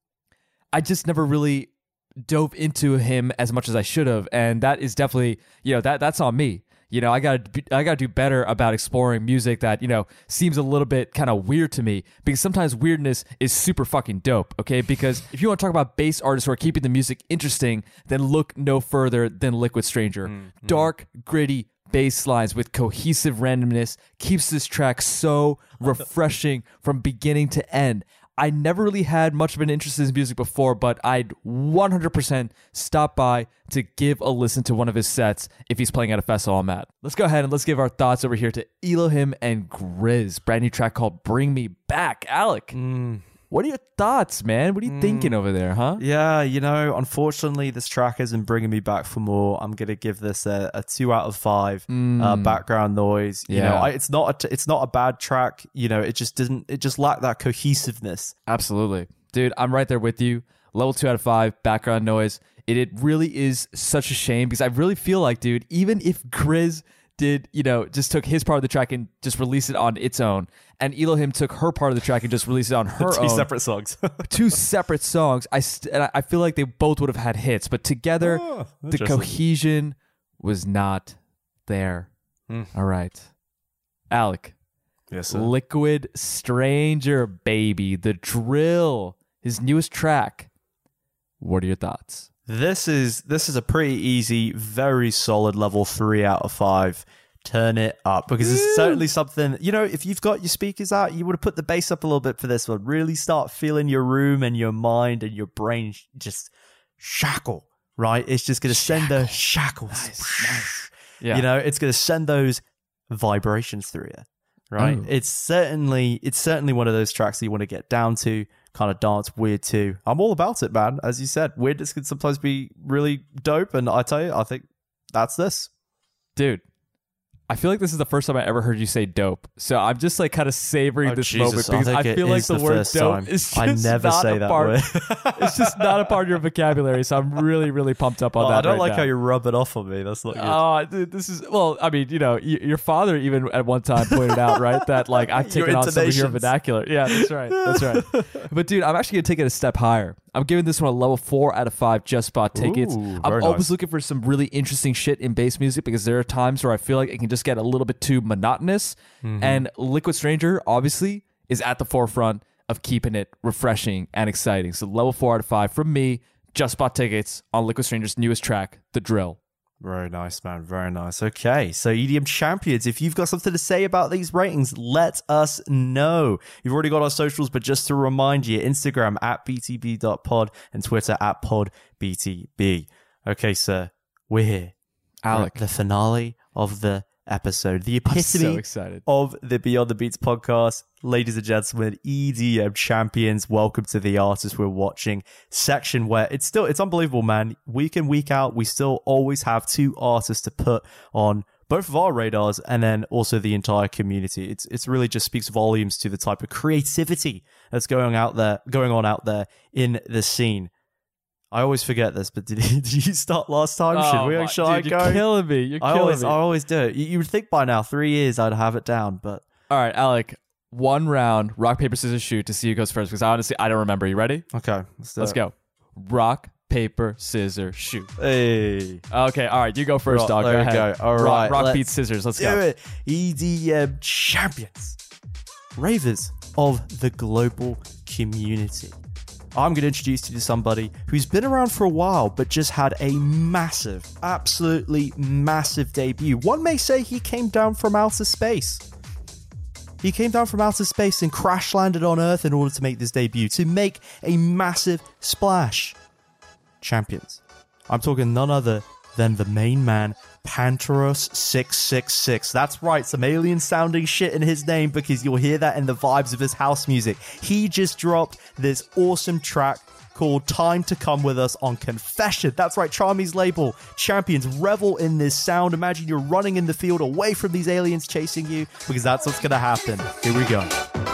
I just never really dove into him as much as I should have, and that is definitely, you know, that's on me. You know, I gotta do better about exploring music that, you know, seems a little bit kind of weird to me, because sometimes weirdness is super fucking dope, okay? Because if you want to talk about bass artists who are keeping the music interesting, then look no further than Liquid Stranger. Dark, gritty bass lines with cohesive randomness keeps this track so refreshing from beginning to end. I never really had much of an interest in his music before, but I'd 100% stop by to give a listen to one of his sets if he's playing at a festival I'm at. Let's go ahead and let's give our thoughts over here to Elohim and Grizz. Brand new track called Bring Me Back. Alec, what are your thoughts, man? What are you thinking over there, huh? Yeah, you know, unfortunately, this track isn't bringing me back for more. I'm gonna give this a 2 out of 5. Background noise. You know, it's not a bad track. You know, it just lacked that cohesiveness. Absolutely, dude. I'm right there with you. Level 2 out of 5. Background noise. It really is such a shame because I really feel like, dude, even if Grizz did, you know, just took his part of the track and just released it on its own, and Elohim took her part of the track and just released it on her own. Two separate songs. Two separate songs. I feel like they both would have had hits, but together, the cohesion was not there. All right. Alec. Yes, sir. Liquid Stranger, baby. The Drill. His newest track. What are your thoughts? This is a pretty easy, very solid level 3 out of 5. Turn it up, because it's certainly something, you know, if you've got your speakers out, you would have put the bass up a little bit for this one. Really start feeling your room and your mind and your brain just shackle, right? It's just going to send those shackles. Nice. Yeah. You know, it's going to send those vibrations through you, right? Ooh. It's certainly one of those tracks that you want to get down to, kind of dance weird to. I'm all about it, man. As you said, weirdness can sometimes be really dope, and I tell you, I think that's this. Dude, I feel like this is the first time I ever heard you say dope. So I'm just like kind of savoring this moment because I feel like the word dope is just not a part. It's just not a part of your vocabulary. So I'm really, really pumped up on that. I don't right like now. how you rub it off on me. That's not good. Oh, dude, this is, well, I mean, you know, your father even at one time pointed out, right, that like I've taken on some of your vernacular. Yeah, that's right. That's right. But dude, I'm actually going to take it a step higher. I'm giving this one a level 4 out of 5 Just Bought Tickets. Ooh, I'm always nice. looking for some really interesting shit in bass music because there are times where I feel like it can just get a little bit too monotonous. And Liquid Stranger, obviously, is at the forefront of keeping it refreshing and exciting. So level 4 out of 5 from me. Just Bought Tickets on Liquid Stranger's newest track, The Drill. Very nice, man. Very nice. Okay, so EDM Champions, if you've got something to say about these ratings, let us know. You've already got our socials, but just to remind you, Instagram at btb.pod and Twitter at podbtb. Okay, sir, we're here. Alec. The finale of the episode. The I'm epitome so excited. of the Beyond the Beats podcast. Ladies and gentlemen, EDM Champions, welcome to the Artist We're Watching section, where it's unbelievable, man. Week in, week out, we still always have 2 artists to put on both of our radars and then also the entire community. It's really just speaks volumes to the type of creativity that's going on out there in the scene. I always forget this, but did you start last time? Should I go? You're killing me. You're I killing me. always do it. You would think by now, 3 years, I'd have it down, but... All right, Alec, 1 round, rock, paper, scissors, shoot to see who goes first because honestly, I don't remember. You ready? Okay, Let's go. Rock, paper, scissors, shoot. Hey. Okay, all right, you go first, dog. There Go we ahead. go. All right, Rock, let's beats, scissors. Let's Do go. it. EDM Champions. Ravers of the global community. I'm going to introduce you to somebody who's been around for a while, but just had a massive, absolutely massive debut. One may say he came down from outer space. He came down from outer space and crash landed on Earth in order to make this debut, to make a massive splash. Champions. I'm talking none other than the main man, Panteros 666. That's right, some alien sounding shit in his name because you'll hear that in the vibes of his house music. He just dropped this awesome track called Time to Come With Us on Confession. That's right, Charmy's label. Champions, revel in this sound. Imagine you're running in the field away from these aliens chasing you, because that's what's going to happen. Here we go.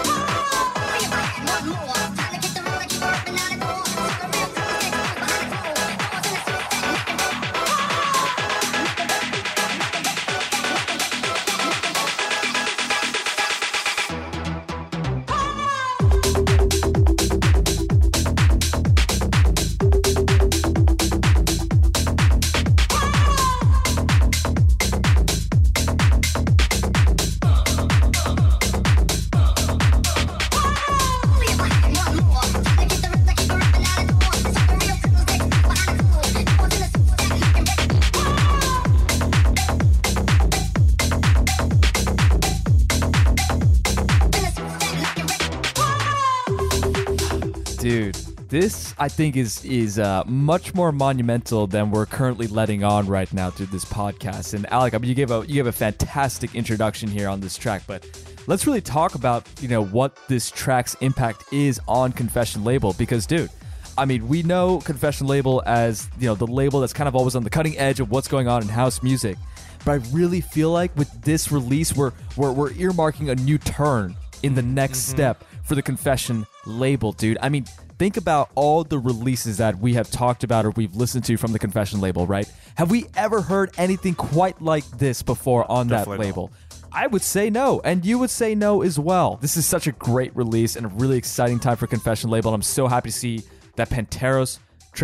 Dude, this I think is much more monumental than we're currently letting on right now through this podcast. And Alec, I mean, you gave a fantastic introduction here on this track, but let's really talk about what this track's impact is on Confession label. Because, dude, I mean, we know Confession label as the label that's kind of always on the cutting edge of what's going on in house music. But I really feel like with this release, we're earmarking a new turn in the next step for the Confession label, dude. I mean, think about all the releases that we have talked about or we've listened to from the Confession label, right? Have we ever heard anything quite like this before on Definitely that label? I would say no, and you would say no as well. This is such a great release and a really exciting time for Confession label, and I'm so happy to see that Panteros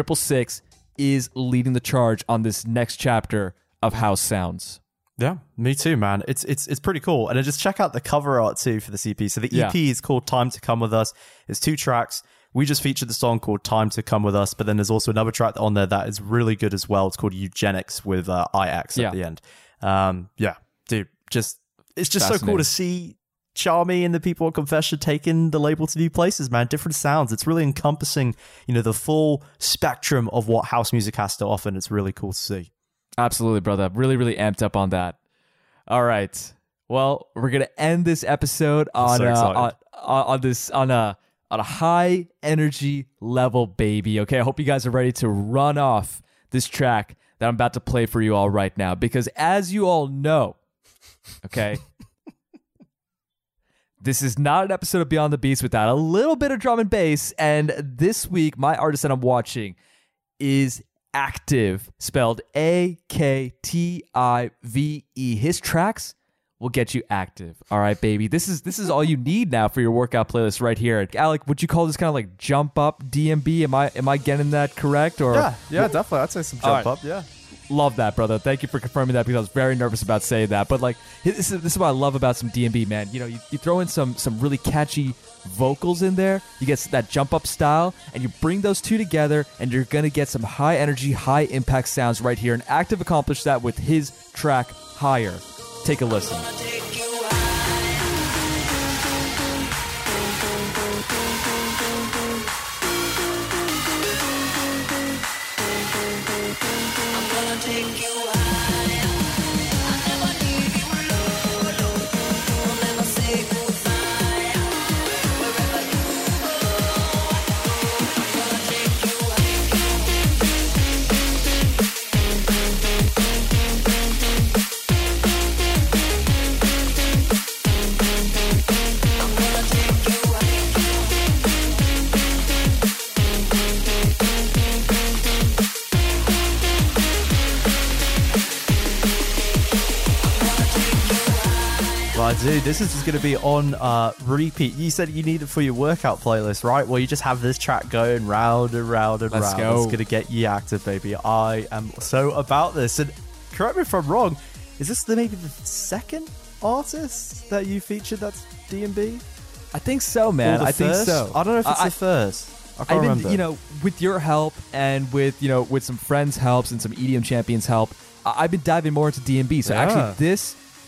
666 is leading the charge on this next chapter of house sounds. Yeah, me too, man. It's pretty cool. And then just check out the cover art too for this EP. So the EP is called Time to Come With Us. It's 2 tracks. We just featured the song called Time to Come With Us, but then there's also another track on there that is really good as well. It's called Eugenics with IX at the end. Yeah, dude, it's just so cool to see Charmy and the people at Confession taking the label to new places, man. Different sounds. It's really encompassing, the full spectrum of what house music has to offer, and it's really cool to see. Absolutely, brother. Really, really amped up on that. All right. Well, we're gonna end this episode on a high energy level, baby. Okay, I hope you guys are ready to run off this track that I'm about to play for you all right now, because as you all know, okay, this is not an episode of Beyond the Beast without a little bit of drum and bass. And this week, my artist that I'm watching is Active, spelled Aktive. His tracks will get you active. All right, baby. This is all you need now for your workout playlist right here. Alec, would you call this kind of like jump up DMB? Am I getting that correct? Or yeah, definitely. I'd say some jump up. Yeah. Love that, brother. Thank you for confirming that, because I was very nervous about saying that. But like, this is what I love about some DMB, man. You throw in some really catchy vocals in there, you get that jump up style, and you bring those two together, and you're gonna get some high energy, high impact sounds right here. And Active accomplished that with his track Higher. Take a listen. Dude, this is just going to be on repeat. You said you need it for your workout playlist, right? Well, you just have this track going round and round and Let's round. go. It's going to get you active, baby. I am so about this. And correct me if I'm wrong, is this maybe the second artist that you featured that's DMB? I think so, man. I think so. I don't know if it's the first. I can't remember. With your help and with some friends' helps and some EDM champions' help, I've been diving more into DMB. So actually, this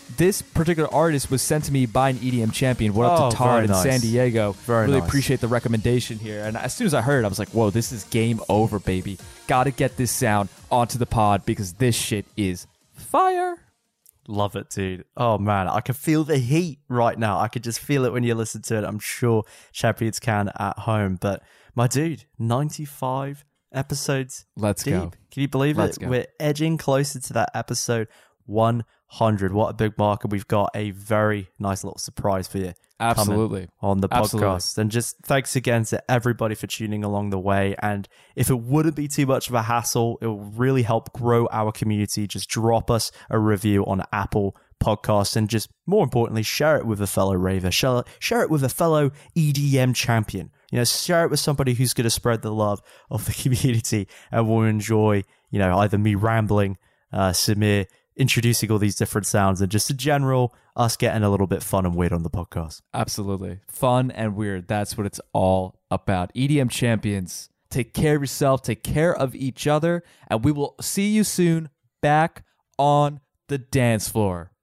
this particular artist was sent to me by an EDM champion. What up to Todd very in nice. San Diego. Very really nice. appreciate the recommendation here. And as soon as I heard it, I was like, whoa, this is game over, baby. Gotta get this sound onto the pod because this shit is fire. Love it, dude. Oh, man. I can feel the heat right now. I could just feel it when you listen to it. I'm sure champions can at home. But my dude, 95 episodes Let's deep. go. Can you believe Let's it? go. We're edging closer to that episode 100. What a big marker. We've got a very nice little surprise for you. Absolutely. On the Absolutely. podcast. And just thanks again to everybody for tuning along the way. And if it wouldn't be too much of a hassle, it will really help grow our community. Just drop us a review on Apple Podcasts and just more importantly, share it with a fellow raver. Share it with a fellow EDM champion. You know, share it with somebody who's going to spread the love of the community and will enjoy, you know, either me rambling, Samir introducing all these different sounds, and just in general, us getting a little bit fun and weird on the podcast. Absolutely. Fun and weird. That's what it's all about. EDM champions, take care of yourself, take care of each other, and we will see you soon back on the dance floor.